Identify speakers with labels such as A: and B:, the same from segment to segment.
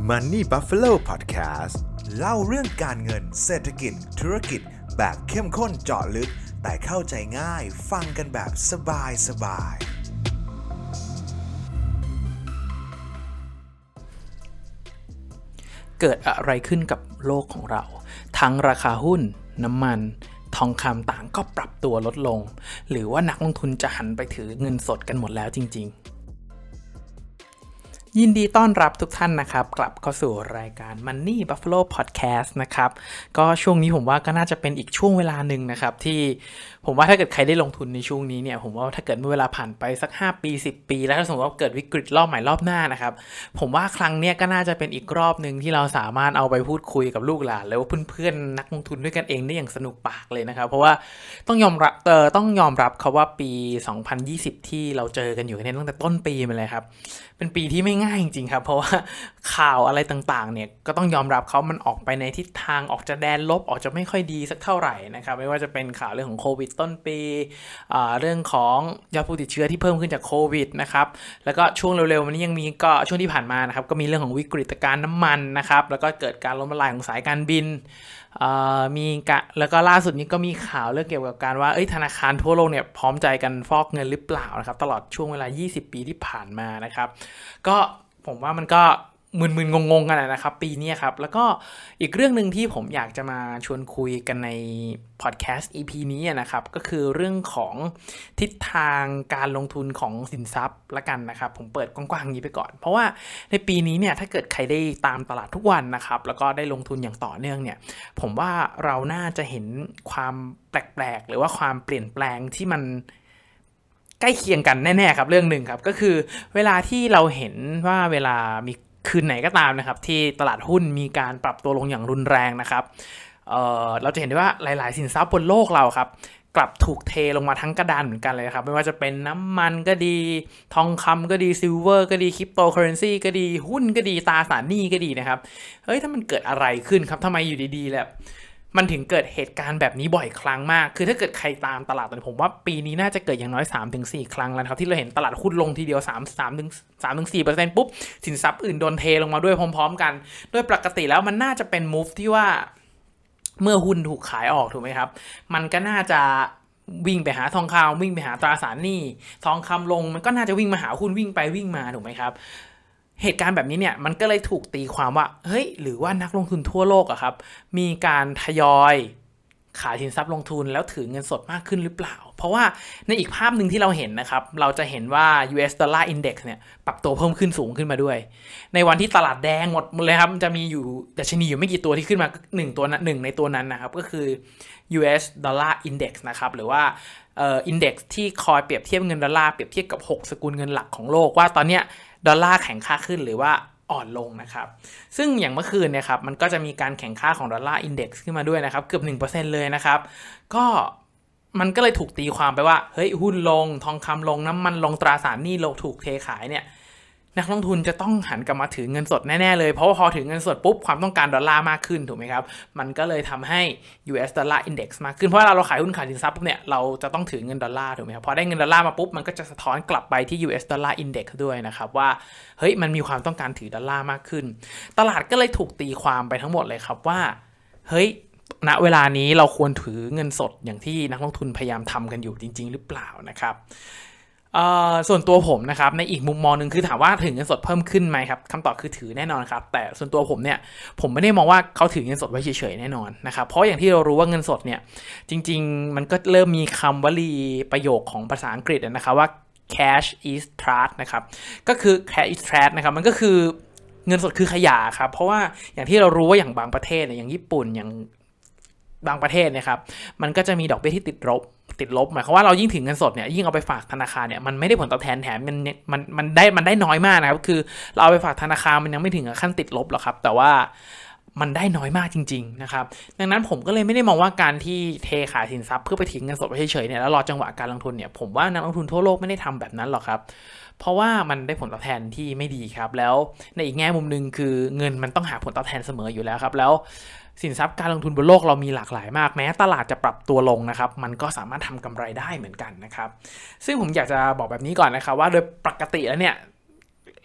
A: Money Buffalo Podcast เล่าเรื่องการเงินเศรษฐกิจธุรกิจแบบเข้มข้นเจาะลึกแต่เข้าใจง่ายฟังกันแบบสบาย
B: เกิดอะไรขึ้นกับโลกของเราทั้งราคาหุ้นน้ำมันทองคำต่างก็ปรับตัวลดลงหรือว่านักลงทุนจะหันไปถือเงินสดกันหมดแล้วจริงๆยินดีต้อนรับทุกท่านนะครับกลับเข้าสู่รายการ Money Buffalo Podcast นะครับก็ช่วงนี้ผมว่าก็น่าจะเป็นอีกช่วงเวลาหนึ่งนะครับที่ผมว่าถ้าเกิดใครได้ลงทุนในช่วงนี้เนี่ยผมว่าถ้าเกิดเมื่อเวลาผ่านไปสัก5ปี10ปีแล้วถ้าสมมติว่าเกิดวิกฤตรอบใหม่รอบหน้านะครับผมว่าครั้งเนี้ยก็น่าจะเป็นอีกรอบนึงที่เราสามารถเอาไปพูดคุยกับลูกหลานแล้วเพื่อนๆนักลงทุนด้วยกันเองได้อย่างสนุกปากเลยนะครับเพราะว่าต้องยอมรับเขาว่าปี2020ที่เราเจอกันอยู่เนี่ยตั้งแต่ต้นปีมาเลยครับเป็นปีที่ไม่ง่ายจริงๆครับเพราะว่าข่าวอะไรต่างๆเนี่ยก็ต้องยอมรับเขามันออกไปในทิศทางออกจะแดนลบออกจะไม่ค่อยดีสักเท่าไหร่นะครับไม่ว่าจะเป็นข่าวเรื่องของโควิดต้นปีเรื่องของยอดผู้ติดเชื้อที่เพิ่มขึ้นจากโควิดนะครับแล้วก็ช่วงเร็วๆมันยังมีก็ช่วงที่ผ่านมานะครับก็มีเรื่องของวิกฤตการณ์น้ำมันนะครับแล้วก็เกิดการล้มละลายของสายการบินแล้วก็ล่าสุดนี้ก็มีข่าวเรื่องเกี่ยวกับการว่าธนาคารทั่วโลกเนี่ยพร้อมใจกันฟอกเงินหรือเปล่านะครับตลอดช่วงเวลา20ปีที่ผ่านมานะครับก็ผมว่ามันก็มึนๆงงๆกันนะครับปีนี้ครับแล้วก็อีกเรื่องนึงที่ผมอยากจะมาชวนคุยกันในพอดแคสต์ EP นี้นะครับก็คือเรื่องของทิศทางการลงทุนของสินทรัพย์ละกันนะครับผมเปิดกว้างๆนี้ไปก่อนเพราะว่าในปีนี้เนี่ยถ้าเกิดใครได้ตามตลาดทุกวันนะครับแล้วก็ได้ลงทุนอย่างต่อเนื่องเนี่ยผมว่าเราน่าจะเห็นความแปลกๆหรือว่าความเปลี่ยนแปลงที่มันใกล้เคียงกันแน่ๆครับเรื่องหนึ่งครับก็คือเวลาที่เราเห็นว่าเวลามีคืนไหนก็ตามนะครับที่ตลาดหุ้นมีการปรับตัวลงอย่างรุนแรงนะครับเราจะเห็นได้ว่าหลายๆสินทรัพย์บนโลกเราครับกลับถูกเทลงมาทั้งกระดานเหมือนกันเลยครับไม่ว่าจะเป็นน้ำมันก็ดีทองคำก็ดีซิลเวอร์ก็ดีคริปโตเคอเรนซีก็ดีหุ้นก็ดีตราสารหนี้ก็ดีนะครับถ้ามันเกิดอะไรขึ้นครับทำไมอยู่ดีๆแล้วมันถึงเกิดเหตุการณ์แบบนี้บ่อยครั้งมากคือถ้าเกิดใครตามตลาดตอนนี้ผมว่าปีนี้น่าจะเกิดอย่างน้อย 3-4 ครั้งแล้วครับที่เราเห็นตลาดหุ้นลงทีเดียว3-4% ปุ๊บสินทรัพย์อื่นโดนเทลงมาด้วยพร้อมๆกันโดยปกติแล้วมันน่าจะเป็น move ที่ว่าเมื่อหุ้นถูกขายออกถูกไหมครับมันก็น่าจะวิ่งไปหาทองคำวิ่งไปหาตราสารหนี้ทองคำลงมันก็น่าจะวิ่งมาหาหุ้นวิ่งไปวิ่งมาถูกไหมครับเหตุการณ์แบบนี้เนี่ยมันก็เลยถูกตีความว่าหรือว่านักลงทุนทั่วโลกอะครับมีการทยอยขายสินทรัพย์ลงทุนแล้วถือเงินสดมากขึ้นหรือเปล่าเพราะว่าในอีกภาพหนึ่งที่เราเห็นนะครับเราจะเห็นว่า US Dollar Index เนี่ยปรับตัวเพิ่มขึ้นสูงขึ้นมาด้วยในวันที่ตลาดแดงหมดเลยครับจะมีอยู่ดัชนีอยู่ไม่กี่ตัวที่ขึ้นมาหนึ่งในตัวนั้นนะครับก็คือ US Dollar Index นะครับหรือว่าindex ที่คอยเปรียบเทียบเงินดอลลาร์เปรียบเทียบกับ6สกุลเงินหลักของโลกว่าตอนเนี้ยดอลลาร์แข็งค่าขึ้นหรือว่าอ่อนลงนะครับซึ่งอย่างเมื่อคืนเนี่ยครับมันก็จะมีการแข่งค่าของดอลลาร์อินเด็กซ์ขึ้นมาด้วยนะครับเกือบ 1% เลยนะครับก็มันก็เลยถูกตีความไปว่าหุ้นลงทองคำลงน้ำมันลงตราสารหนี้ลงถูกเทขายเนี่ยนักลงทุนจะต้องหันกลับมาถือเงินสดแน่ๆเลยเพราะว่าพอถือเงินสดปุ๊บความต้องการดอลลาร์มากขึ้นถูกไหมครับมันก็เลยทำให้ US Dollar Index มากขึ้นเพราะเราขายหุ้นขายสินทรัพย์ปุ๊บเนี่ยเราจะต้องถือเงินดอลลาร์ถูกไหมครับพอได้เงินดอลลาร์มาปุ๊บมันก็จะสะท้อนกลับไปที่ US Dollar Index ด้วยนะครับว่ามันมีความต้องการถือดอลลาร์มากขึ้นตลาดก็เลยถูกตีความไปทั้งหมดเลยครับว่าณเวลานี้เราควรถือเงินสดอย่างที่นักลงทุนพยายามทำกันอยู่จริงๆหรือเปล่านะครับส่วนตัวผมนะครับในอีกมุมมองนึงคือถามว่าถือเงินสดเพิ่มขึ้นไหมครับคำตอบคือถือแน่นอนครับแต่ส่วนตัวผมเนี่ยผมไม่ได้มองว่าเขาถือเงินสดไว้เฉยๆแน่นอนนะครับเพราะอย่างที่เรารู้ว่าเงินสดเนี่ยจริงๆมันก็เริ่มมีคำวลีประโยคของภาษาอังกฤษนะครับว่า cash is trash นะครับก็คือ cash is trash นะครับมันก็คือเงินสดคือขยะครับเพราะว่าอย่างที่เรารู้ว่าอย่างบางประเทศเนี่ยอย่างญี่ปุ่นอย่างบางประเทศนะครับมันก็จะมีดอกเบี้ยที่ติดลบหมายความว่าเรายิ่งถือเงินสดเนี่ยยิ่งเอาไปฝากธนาคารเนี่ยมันไม่ได้ผลตอบแทนแถมมันได้น้อยมากนะครับคือเราเอาไปฝากธนาคารมันยังไม่ถึงขั้นติดลบหรอกครับแต่ว่ามันได้น้อยมากจริงๆนะครับดังนั้นผมก็เลยไม่ได้มองว่าการที่เทขายสินทรัพย์เพื่อไปถือเงินสดไว้เฉยๆเนี่ยแล้วรอจังหวะการลงทุนเนี่ยผมว่านักลงทุนทั่วโลกไม่ได้ทำแบบนั้นหรอกครับเพราะว่ามันได้ผลตอบแทนที่ไม่ดีครับแล้วในอีกแง่มุมนึงคือเงินมันต้องหาผลตอบแทนเสมออยู่แล้วครับแล้วสินทรัพย์การลงทุนบนโลกเรามีหลากหลายมากแม้ตลาดจะปรับตัวลงนะครับมันก็สามารถทำกำไรได้เหมือนกันนะครับซึ่งผมอยากจะบอกแบบนี้ก่อนนะครับว่าโดยปกติแล้วเนี่ย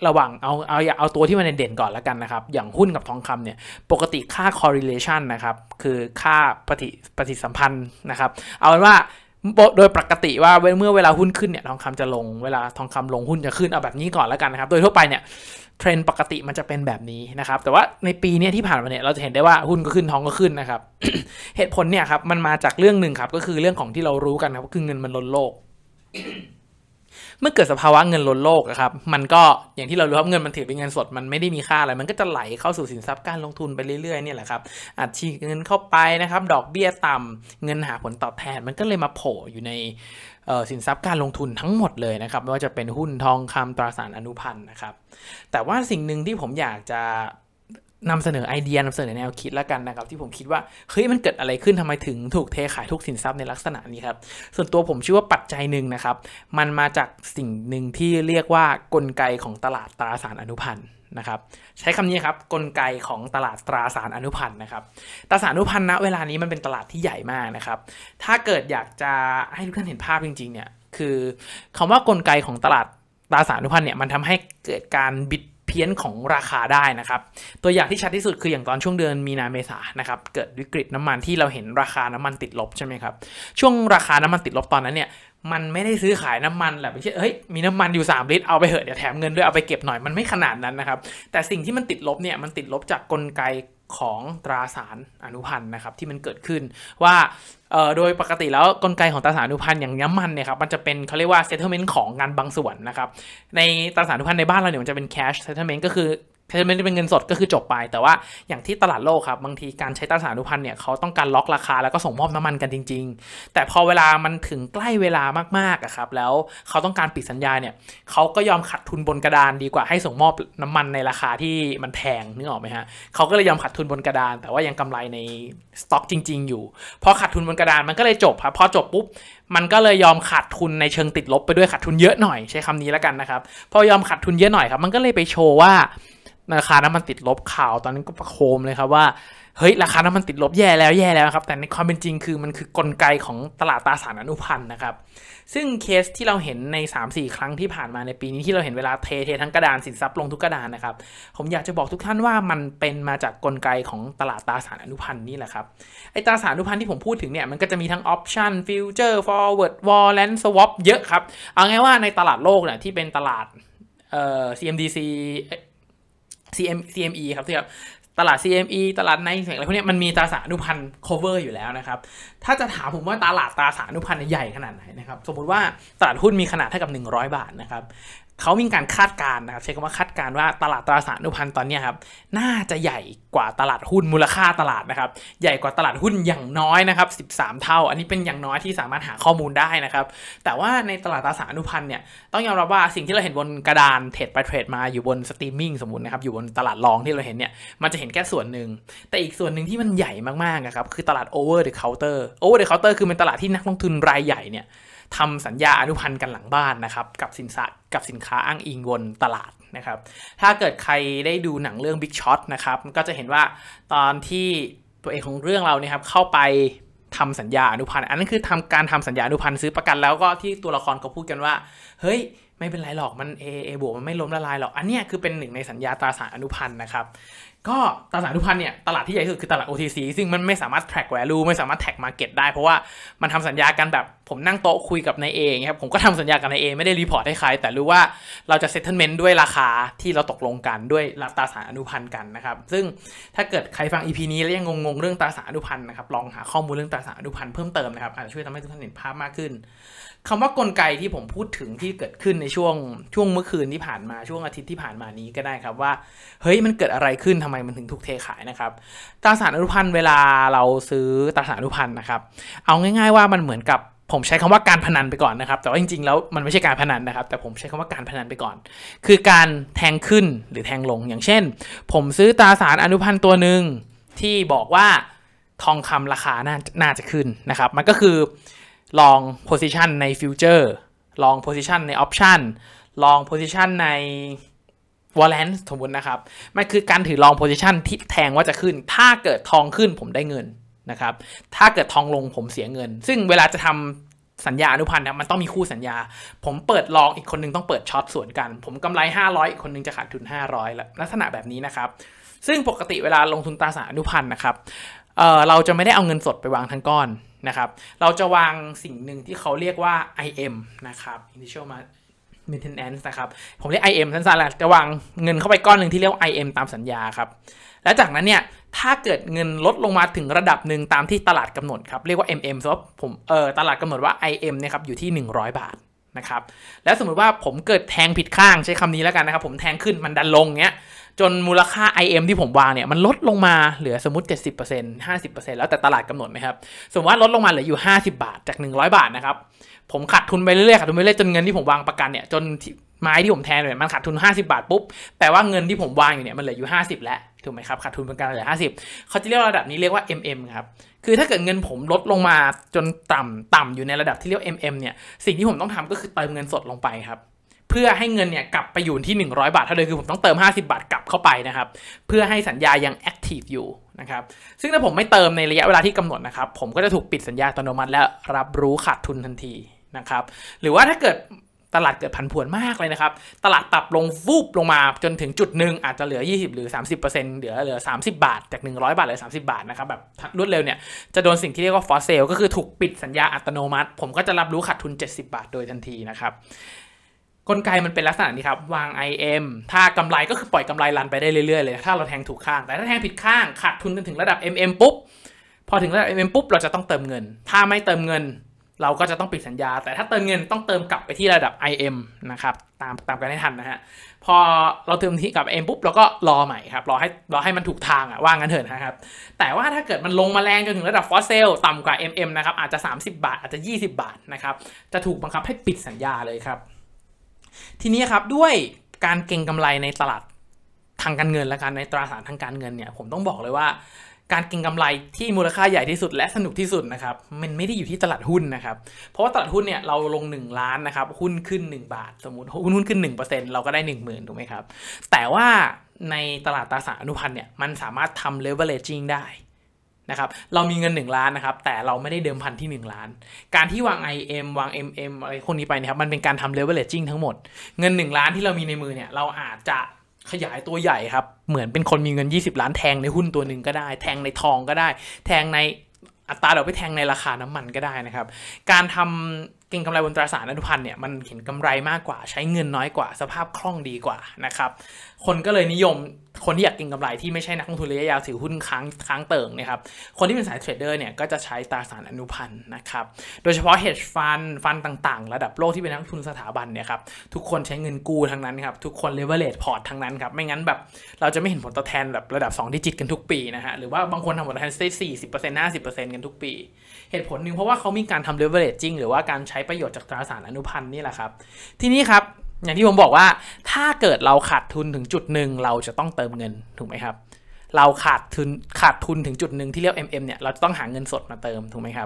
B: ระหว่างเอาตัวที่มันเด่นก่อนแล้วกันนะครับอย่างหุ้นกับทองคำเนี่ยปกติค่า correlation นะครับคือค่าปฏิสัมพันธ์นะครับเอาเป็นว่าโดยปกติว่าเมื่อเวลาหุ้นขึ้นเนี่ยทองคำจะลงเวลาทองคำลงหุ้นจะขึ้นเอาแบบนี้ก่อนแล้วกันนะครับโดยทั่วไปเนี่ยเทรนด์ปกติมันจะเป็นแบบนี้นะครับแต่ว่าในปีนี้ที่ผ่านมาเนี่ยเราจะเห็นได้ว่าหุ้นก็ขึ้นทองก็ขึ้นนะครับ เหตุผลเนี่ยครับมันมาจากเรื่องนึงครับก็คือเรื่องของที่เรารู้กันครับก็คือเงินมันล้นโลก เมื่อเกิดสภาวะเงินล้นโลกครับมันก็อย่างที่เรารู้ครับเงินมันถือเป็นเงินสดมันไม่ได้มีค่าอะไรมันก็จะไหลเข้าสู่สินทรัพย์การลงทุนไปเรื่อยๆเนี่ยแหละครับอัดฉีดเงินเข้าไปนะครับดอกเบี้ยต่ำเงินหาผลตอบแทนมันก็เลยมาโผล่อยู่ในสินทรัพย์การลงทุนทั้งหมดเลยนะครับไม่ว่าจะเป็นหุ้นทองคำตราสารอนุพันธ์นะครับแต่ว่าสิ่งหนึ่งที่ผมอยากจะนำเสนอไอเดียนำเสนอแนวคิดแล้วกันนะครับที่ผมคิดว่าเฮ้ยมันเกิดอะไรขึ้นทำไมถึงถูกเทขายทุกสินทรัพย์ในลักษณะนี้ครับส่วนตัวผมเชื่อว่าปัจจัยหนึ่งนะครับมันมาจากสิ่งหนึ่งที่เรียกว่ากลไกของตลาดตราสารอนุพันธ์นะครับใช้คำนี้ครับกลไกของตลาดตราสารอนุพันธ์นะครับตราสารอนุพันธ์ณเวลานี้มันเป็นตลาดที่ใหญ่มากนะครับถ้าเกิดอยากจะให้ทุกท่านเห็นภาพจริงๆเนี่ยคือคำว่ากลไกของตลาดตราสารอนุพันธ์เนี่ยมันทำให้เกิดการบิดเพี้ยนของราคาได้นะครับตัวอย่างที่ชัดที่สุดคืออย่างตอนช่วงเดือนมีนาเมษานะครับเกิดวิกฤตน้ำมันที่เราเห็นราคาน้ำมันติดลบใช่ไหมครับช่วงราคาน้ำมันติดลบตอนนั้นเนี่ยมันไม่ได้ซื้อขายน้ำมันแบบเช่นมีน้ำมันอยู่3ลิตรเอาไปเหอะเดี๋ยวแถมเงินด้วยเอาไปเก็บหน่อยมันไม่ขนาดนั้นนะครับแต่สิ่งที่มันติดลบเนี่ยมันติดลบจากกลไกของตราสารอนุพันธ์นะครับที่มันเกิดขึ้นว่าโดยปกติแล้วกลไกของตราสารอนุพันธ์อย่างน้ำมันเนี่ยครับมันจะเป็นเขาเรียกว่า settlement ของงานบางส่วนนะครับในตราสารอนุพันธ์ในบ้านเราเนี่ยมันจะเป็น cash settlement ก็คือsettlement เป็นเงินสดก็คือจบไปแต่ว่าอย่างที่ตลาดโลกครับบางทีการใช้ตราสารอนุพันธ์เนี่ยเขาต้องการล็อกราคาแล้วก็ส่งมอบน้ำมันกันจริงๆแต่พอเวลามันถึงใกล้เวลามากๆครับแล้วเขาต้องการปิดสัญญาเนี่ยเขาก็ยอมขาดทุนบนกระดานดีกว่าให้ส่งมอบน้ำมันในราคาที่มันแพงนึกออกไหมฮะเขาก็เลยยอมขาดทุนบนกระดานแต่ว่ายังกำไรในสต็อกจริงๆอยู่พอขาดทุนบนกระดานมันก็เลยจบครับพอจบปุ๊บมันก็เลยยอมขาดทุนในเชิงติดลบไปด้วยขาดทุนเยอะหน่อยใช้คำนี้แล้วกันนะครับพอยอมขาดทุนเยอะหน่อยครับมันก็เลยไปโชว์ว่าราคาน้ำมันติดลบข่าวตอนนั้นก็ประโคมเลยครับว่าเฮ้ยราคาน้ำมันติดลบแย่แล้วครับแต่ในความเป็นจริงคือมันคือกลไกของตลาดตราสารอนุพันธ์นะครับซึ่งเคสที่เราเห็นใน 3-4 ครั้งที่ผ่านมาในปีนี้ที่เราเห็นเวลาเททั้งกระดานสินทรัพย์ลงทุกกระดานนะครับผมอยากจะบอกทุกท่านว่ามันเป็นมาจากกลไกของตลาดตราสารอนุพันธ์นี่แหละครับไอ้ตราสารอนุพันธ์ที่ผมพูดถึงเนี่ยมันก็จะมีทั้งออปชั่นฟิวเจอร์ฟอร์เวิร์ดวอลเลนสวอปเยอะครับเอาง่ายว่าในตลาดโลกเนี่ยที่เป็นตลาดCMDC CME ครับที่ตลาด CME ตลาดไนท์อะไรพวกนี้มันมีตราสารอนุพันธ์ cover อยู่แล้วนะครับถ้าจะถามผมว่าตลาดตราสารอนุพันธ์ใหญ่ขนาดไหนนะครับสมมติว่าตลาดหุ้นมีขนาดเท่ากับ100 บาทนะครับเขามีการคาดการณ์นะครับใช้คำว่าคาดการณ์ว่าตลาดตราสารอนุพันธ์ตอนนี้ครับน่าจะใหญ่กว่าตลาดหุ้นมูลค่าตลาดนะครับใหญ่กว่าตลาดหุ้นอย่างน้อยนะครับ13 เท่าอันนี้เป็นอย่างน้อยที่สามารถหาข้อมูลได้นะครับแต่ว่าในตลาดตราสารอนุพันธ์เนี่ยต้องยอมรับว่าสิ่งที่เราเห็นบนกระดานเทรดไปเทรดมาอยู่บนสตรีมมิ่งสมมุตินะครับอยู่บนตลาดรองที่เราเห็นเนี่ยมันจะเห็นแค่ส่วนหนึ่งแต่อีกส่วนหนึ่งที่มันใหญ่มากๆนะครับคือตลาด over the counter คือเป็นตลาดที่นักลงทุนรายใหญ่เนี่ยทำสัญญาอนุพันธ์กันหลังบ้านนะครับกับสินค้าอ้างอิงบนตลาดนะครับถ้าเกิดใครได้ดูหนังเรื่อง Big Short นะครับก็จะเห็นว่าตอนที่ตัวเอกของเรื่องเราเนี่ยครับเข้าไปทำสัญญาอนุพันธ์อันนั้นคือการทำสัญญาอนุพันธ์ซื้อประกันแล้วก็ที่ตัวละครเขาพูดกันว่าเฮ้ยไม่เป็นไรหรอกมัน A บวกมันไม่ล้มละลายหรอกอันนี้คือเป็นหนึ่งในสัญญาตราสารอนุพันธ์นะครับก็ตราสารอนุพันธ์เนี่ยตลาดที่ใหญ่ที่สุดคือตลาด OTC ซึ่งมันไม่สามารถ track value ไม่สามารถ track market ได้เพราะว่ามันทำสัญญากันแบบผมนั่งโต๊ะคุยกับนายเองครับผมก็ทำสัญญากับนายเอไม่ได้รีพอร์ตให้ใครแต่รู้ว่าเราจะ settlement ด้วยราคาที่เราตกลงกันด้วยตราสารอนุพันธ์กันนะครับซึ่งถ้าเกิดใครฟัง EP นี้แล้วยังงงเรื่องตราสารอนุพันธ์นะครับลองหาข้อมูลเรื่องตราสารอนุพันธ์เพิ่มเติมนะครับอาจจะช่วยทำให้ทุกท่านเห็นภาพมากขึ้นคำว่ากลไกที่ผมพูดถึงที่เกิดขึ้นในช่วงเมื่อคืนที่ผ่านมาช่วงอาทิตย์ที่ผ่านมานี้ก็ได้ครับว่าเฮ้ยมันเกิดอะไรขึ้นทำไมมันถึงถูกเทขายนะครับตราสารอนุพันธ์เวลาเราซื้อตราสารอนุพันธ์นะครับเอาง่ายๆว่ามันเหมือนกับผมใช้คำว่าการพนันไปก่อนนะครับแต่ว่าจริงๆแล้วมันไม่ใช่การพนันนะครับแต่ผมใช้คำว่าการพนันไปก่อนคือการแทงขึ้นหรือแทงลงอย่างเช่นผมซื้อตราสารอนุพันธ์ตัวนึงที่บอกว่าทองคำราคาน่าจะขึ้นนะครับมันก็คือลอง position ใน future ลอง position ใน option ลอง position ใน warrant สมมุตินะครับมันคือการถือลอง position ที่แทงว่าจะขึ้นถ้าเกิดทองขึ้นผมได้เงินนะครับถ้าเกิดทองลงผมเสียเงินซึ่งเวลาจะทำสัญญาอนุพันธ์นะมันต้องมีคู่สัญญาผมเปิดลองอีกคนนึงต้องเปิดช็อตสวนกันผมกำไร500อีกคนนึงจะขาดทุน500แล้วลักษณะแบบนี้นะครับซึ่งปกติเวลาลงทุนตราสารอนุพันธ์นะครับเราจะไม่ได้เอาเงินสดไปวางทั้งก้อนนะครับเราจะวางสิ่งหนึ่งที่เขาเรียกว่า IM นะครับ Initial Maintenance นะครับผมเรียก IM สั้นๆแหละจะวางเงินเข้าไปก้อนหนึ่งที่เรียกว่า IM ตามสัญญาครับและจากนั้นเนี่ยถ้าเกิดเงินลดลงมาถึงระดับหนึ่งตามที่ตลาดกำหนดครับเรียกว่า MM สมมติผมตลาดกำหนดว่า IM เนี่ยครับอยู่ที่100 บาทนะครับแล้วสมมติว่าผมเกิดแทงผิดข้างใช้คำนี้แล้วกันนะครับผมแทงขึ้นมันดันลงเงี้ยจนมูลค่า IM ที่ผมวางเนี่ยมันลดลงมาเหลือสมมุติ 70% 50% แล้วแต่ตลาดกำหนดนะครับสมมติว่าลดลงมาเหลืออยู่50 บาทจาก100 บาทนะครับผมขาดทุนไปเรื่อยๆขาดทุนไปเรื่อยจนเงินที่ผมวางประกันเนี่ยจนไม้ที่ผมแทงเนี่ยมันขาดทุน50 บาทปุ๊บแปลว่าเงินที่ผมวางอยู่เนี่ยมันเหลืออยู่50แล้วถูกไหมครับขาดทุนเป็นการเหลือ50เขาจะเรียกระดับนี้เรียกว่า MM ครับคือถ้าเกิดเงินผมลดลงมาจนต่ำอยู่ในระดับที่เรียก MM เนี่ยสิ่งที่ผมต้องทำก็คือเติมเงินสดลงไปครับเพื่อให้เงินเนี่ยกลับไปอยู่ที่100 บาทเท่าเดิมคือผมต้องเติม50 บาทกลับเข้าไปนะครับเพื่อให้สัญญายังแอคทีฟอยู่นะครับซึ่งถ้าผมไม่เติมในระยะเวลาที่กำหนดนะครับผมก็จะถูกปิดสัญญาอัตโนมัติและรับรู้ขาดทุนทันทีนะครับหรือว่าถ้าเกิดตลาดเกิดผันผวนมากเลยนะครับตลาดปรับลงวูบลงมาจนถึงจุดหนึ่งอาจจะเหลือ20หรือ 30% เหลือ30 บาทจาก100 บาทเหลือ30 บาทนะครับแบบรวดเร็วเนี่ยจะโดนสิ่งที่เรียกว่าฟอร์เซลก็คือถูกปิดสัญญาอัตโนมัติผมก็จะรับรู้ขาดทุน70 บาทโดยทันทีนะครับกลไกมันเป็นลักษณะนี้ครับวาง IM ถ้ากำไรก็คือปล่อยกำไรรันไปได้เรื่อยๆเลยถ้าเราแทงถูกข้างแต่ถ้าแทงผิดข้างขาดทุนจนถึงระดับ MM ปุ๊บพอถึงระดับ MM ปุ๊บเราจะต้องเติมเงินถ้าไม่เติมเงินเราก็จะต้องปิดสัญญาแต่ถ้าเติมเงินต้องเติมกลับไปที่ระดับ IM นะครับตามกันให้ทันนะฮะพอเราเติมที่กับ M ปุ๊บเราก็รอใหม่ครับรอให้มันถูกทางว่างั้นเถอะนะครับแต่ว่าถ้าเกิดมันลงมาแรงจนถึงระดับฟอสเซลต่ำกว่า MM นะครับอาจจะ30 บาทอาจจะ20 บาทนะครับจะถูกบังคับให้ปิดสัญญาเลยครับทีนี้ครับด้วยการเก็งกำไรในตลาดทางการเงินและการในตราสารทางการเงินเนี่ยผมต้องบอกเลยว่าการเก็งกำไรที่มูลค่าใหญ่ที่สุดและสนุกที่สุดนะครับมันไม่ได้อยู่ที่ตลาดหุ้นนะครับเพราะว่าตลาดหุ้นเนี่ยเราลง1 ล้านนะครับหุ้นขึ้น1 บาทสมมุติหุ้นขึ้น 1% เราก็ได้ 10,000 ถูกไหมครับแต่ว่าในตลาดตราสารอนุพันธ์เนี่ยมันสามารถทำ leveraging ได้นะครับเรามีเงิน1 ล้านนะครับแต่เราไม่ได้เดิมพันที่1 ล้านการที่วาง IM วาง MM อะไรพวกนี้ไปนะครับมันเป็นการทำ leveraging ทั้งหมดเงิน1 ล้านที่เรามีในมือเนี่ยเราอาจจะขยายตัวใหญ่ครับเหมือนเป็นคนมีเงิน20 ล้านแทงในหุ้นตัวหนึ่งก็ได้แทงในทองก็ได้แทงในอัตราดอกเบี้ยแทงในราคาน้ำมันก็ได้นะครับการทำเก็งกำไรบนตราสารอนุพันธ์เนี่ยมันเห็นกำไรมากกว่าใช้เงินน้อยกว่าสภาพคล่องดีกว่านะครับคนก็เลยนิยมคนที่อยากเก็งกำไรที่ไม่ใช่นักลงทุนระยะยาวถือหุ้นค้างเติ่งนะครับคนที่เป็นสายเทรดเดอร์เนี่ยก็จะใช้ตราสารอนุพันธ์นะครับโดยเฉพาะ hedge fund ต่างๆระดับโลกที่เป็นนักลงทุนสถาบันเนี่ยครับทุกคนใช้เงินกู้ทั้งนั้นครับทุกคน leverage port ทั้งนั้นครับไม่งั้นแบบเราจะไม่เห็นผลตอบแทนแบบระดับ2 ดิจิตกันทุกปีนะฮะหรือว่าบางคนทำผลตอบแทนได้ 40% 50% กันทุกปีเหตุผลหนึ่งเพราะว่าเขามีการทำ leveraging หรือว่าการใช้ประโยชน์จากตราสารอนุพันธ์นี่แหละครับทีนี้ครับอย่างที่ผมบอกว่าถ้าเกิดเราขาดทุนถึงจุดหนึ่งเราจะต้องเติมเงินถูกไหมครับเราขาดทุนถึงจุดหนึ่งที่เรียก MM เนี่ยเราจะต้องหาเงินสดมาเติมถูกไหมครับ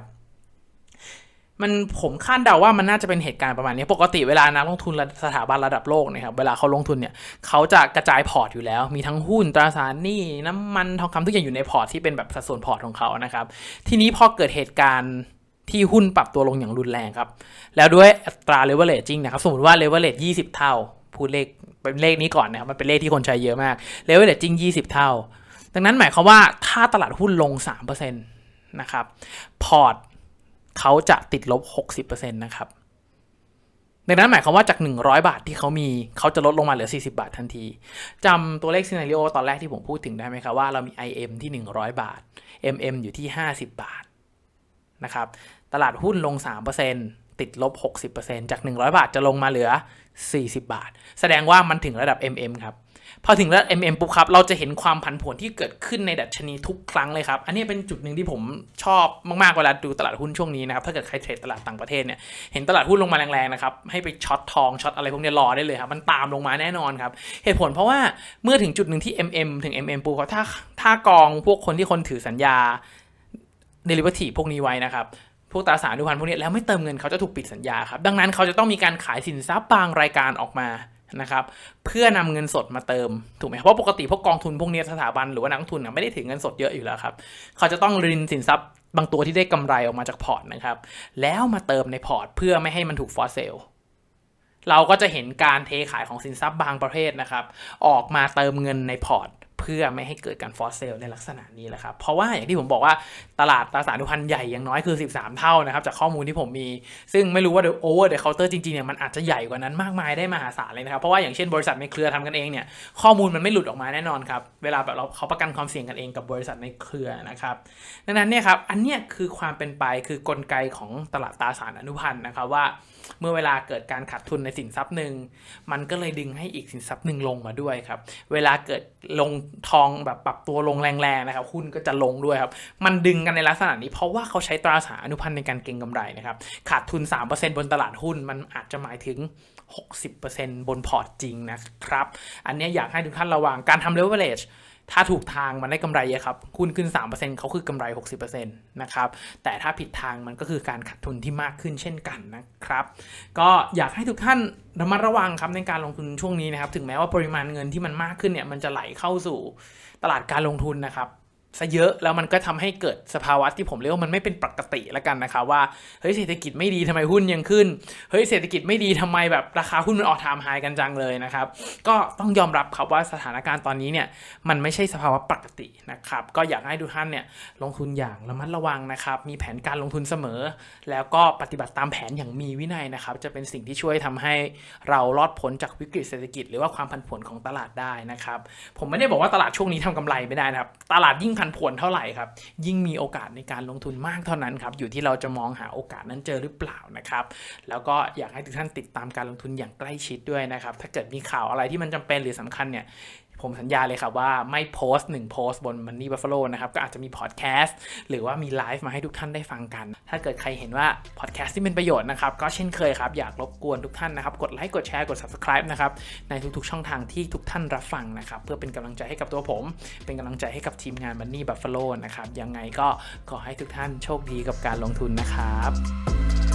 B: ผมคาดเดาว่ามันน่าจะเป็นเหตุการณ์ประมาณนี้ปกติเวลานักลงทุนสถาบันระดับโลกนะครับเวลาเขาลงทุนเนี่ยเขาจะกระจายพอร์ตอยู่แล้วมีทั้งหุ้นตราสารหนี้น้ำมันทองคำทุกอย่างอยู่ในพอร์ตที่เป็นแบบสัดส่วนพอร์ตของเขานะครับทีนี้พอเกิดเหตุการณ์ที่หุ้นปรับตัวลงอย่างรุนแรงครับแล้วด้วยอัตรา leveraging นะครับสมมติว่า leverage 20 เท่าพูดเลขเป็นเลขนี้ก่อนนะครับมันเป็นเลขที่คนใช้เยอะมาก leveraging 20 เท่าดังนั้นหมายความว่าถ้าตลาดหุ้นลง 3% นะครับพอร์ตเขาจะติดลบ 60% นะครับดังนั้นหมายความว่าจาก100 บาทที่เขามีเขาจะลดลงมาเหลือ40 บาททันทีจำตัวเลขซีนาริโอตอนแรกที่ผมพูดถึงได้ไหมครับว่าเรามี IM ที่100 บาท MM อยู่ที่50 บาทนะครับตลาดหุ้นลง 3% ติดลบ 60% จาก100 บาทจะลงมาเหลือ40 บาทแสดงว่ามันถึงระดับ MM ครับพอถึงระดับ MM ปุ๊บครับเราจะเห็นความผันผวนที่เกิดขึ้นในดัชนีทุกครั้งเลยครับอันนี้เป็นจุดหนึ่งที่ผมชอบมากๆเวลาดูตลาดหุ้นช่วงนี้นะครับถ้าเกิดใครเทรดตลาดต่างประเทศเนี่ยเห็นตลาดหุ้นลงมาแรงๆนะครับให้ไปช็อตทองช็อตอะไรพวกนี้รอได้เลยครับมันตามลงมาแน่นอนครับเหตุผลเพราะว่าเมื่อถึงจุดหนึ่งที่ MM ถึง MM ปุ๊บครับถ้ากองพวกคนที่คนถือสัญญา derivative พวกนี้ไว้นะครับพวกตราสารอนุพันธ์พวกนี้แล้วไม่เติมเงินเขาจะถูกปิดสัญญาครับดังนั้นเขาจะต้องมีการขายสินทรัพย์บางรายการออกมานะครับเพื่อนำเงินสดมาเติมถูกไหมเพราะปกติพวกกองทุนพวกนี้สถาบันหรือว่านักลงทุนไม่ได้ถือเงินสดเยอะอยู่แล้วครับเขาจะต้องรินสินทรัพย์บางตัวที่ได้กำไรออกมาจากพอร์ตนะครับแล้วมาเติมในพอร์ตเพื่อไม่ให้มันถูกฟอร์เซลเราก็จะเห็นการเทขายของสินทรัพย์บางประเภทนะครับออกมาเติมเงินในพอร์ตเพื่อไม่ให้เกิดการฟอร์เซลในลักษณะนี้แหละครับเพราะว่าอย่างที่ผมบอกว่าตลาดตราสารหนี้พันใหญ่อย่างน้อยคือ13เท่านะครับจากข้อมูลที่ผมมีซึ่งไม่รู้ว่าโอเวอร์เดอะเคาน์เตอร์จริงๆเนี่ยมันอาจจะใหญ่กว่านั้นมากมายได้มหาศาลเลยนะครับเพราะว่าอย่างเช่นบริษัทในเครือทำกันเองเนี่ยข้อมูลมันไม่หลุดออกมาแน่นอนครับเวลาแบบเขาประกันความเสี่ยงกันเองกับบริษัทในเครือนะครับดังนั้นเนี่ยครับอันเนี้ยคือความเป็นไปคือกลไกของตลาดตราสารอนุพันธ์นะครับว่าเมื่อเวลาเกิดการขาดทุนในสินทรัพย์หนึ่งมันก็เลยดึงให้อีกสินทรัพย์หนึ่งลงมาด้วยครับเวลาเกิดลงทองแบบปรับตัวลงแรงๆนะครับหุ้นก็จะลงด้วยครับมันดึงกันในลักษณะนี้เพราะว่าเขาใช้ตราสารอนุพันธ์ในการเก็งกำไรนะครับขาดทุน 3% บนตลาดหุ้นมันอาจจะหมายถึง 60% บนพอร์ตจริงนะครับอันนี้อยากให้ทุกท่านระวังการทำ leverageถ้าถูกทางมันได้กำไรเยอะครับหุ้นขึ้น 3% เขาคือกำไร 60% นะครับแต่ถ้าผิดทางมันก็คือการขาดทุนที่มากขึ้นเช่นกันนะครับก็อยากให้ทุกท่านระมัดระวังครับในการลงทุนช่วงนี้นะครับถึงแม้ว่าปริมาณเงินที่มันมากขึ้นเนี่ยมันจะไหลเข้าสู่ตลาดการลงทุนนะครับซะเยอะแล้วมันก็ทำให้เกิดสภาวะที่ผมเรียกว่ามันไม่เป็นปกติแล้วกันนะครับว่าเฮ้ยเศรษฐกิจไม่ดีทำไมหุ้นยังขึ้นเฮ้ยเศรษฐกิจไม่ดีทำไมแบบราคาหุ้นมันออกไทม์ไฮกันจังเลยนะครับก็ต้องยอมรับครับว่าสถานการณ์ตอนนี้เนี่ยมันไม่ใช่สภาวะปกตินะครับก็อยากให้ทุกท่านเนี่ยลงทุนอย่างระมัดระวังนะครับมีแผนการลงทุนเสมอแล้วก็ปฏิบัติตามแผนอย่างมีวินัยนะครับจะเป็นสิ่งที่ช่วยทำให้เรารอดพ้นจากวิกฤตเศรษฐกิจหรือว่าความผันผวนของตลาดได้นะครับผมไม่ได้บอกว่าตลาดช่วงนี้ทำกำไรไม่ได้นะครับตลาดยิ่งผันผวนเท่าไหร่ครับยิ่งมีโอกาสในการลงทุนมากเท่านั้นครับอยู่ที่เราจะมองหาโอกาสนั้นเจอหรือเปล่านะครับแล้วก็อยากให้ทุกท่านติดตามการลงทุนอย่างใกล้ชิดด้วยนะครับถ้าเกิดมีข่าวอะไรที่มันจำเป็นหรือสำคัญเนี่ยผมสัญญาเลยครับว่าไม่โพสต์1โพสต์บน Money Buffalo นะครับก็อาจจะมีพอดแคสต์หรือว่ามีไลฟ์มาให้ทุกท่านได้ฟังกันถ้าเกิดใครเห็นว่าพอดแคสต์ที่เป็นประโยชน์นะครับก็เช่นเคยครับอยากรบกวนทุกท่านนะครับกดไลค์กดแชร์กด Subscribe นะครับในทุกๆช่องทางที่ทุกท่านรับฟังนะครับเพื่อเป็นกำลังใจให้กับตัวผมเป็นกำลังใจให้กับทีมงาน Money Buffalo นะครับยังไงก็ขอให้ทุกท่านโชคดีกับการลงทุนนะครับ